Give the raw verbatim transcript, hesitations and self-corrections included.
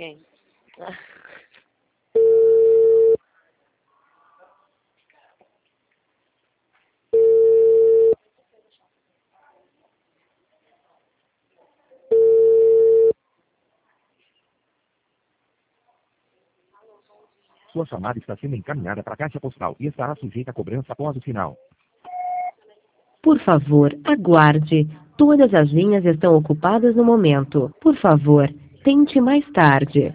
Quem? Sua chamada está sendo encaminhada para a caixa postal e estará sujeita a cobrança após o sinal. Por favor, aguarde. Todas as linhas estão ocupadas no momento. Por favor, tente mais tarde.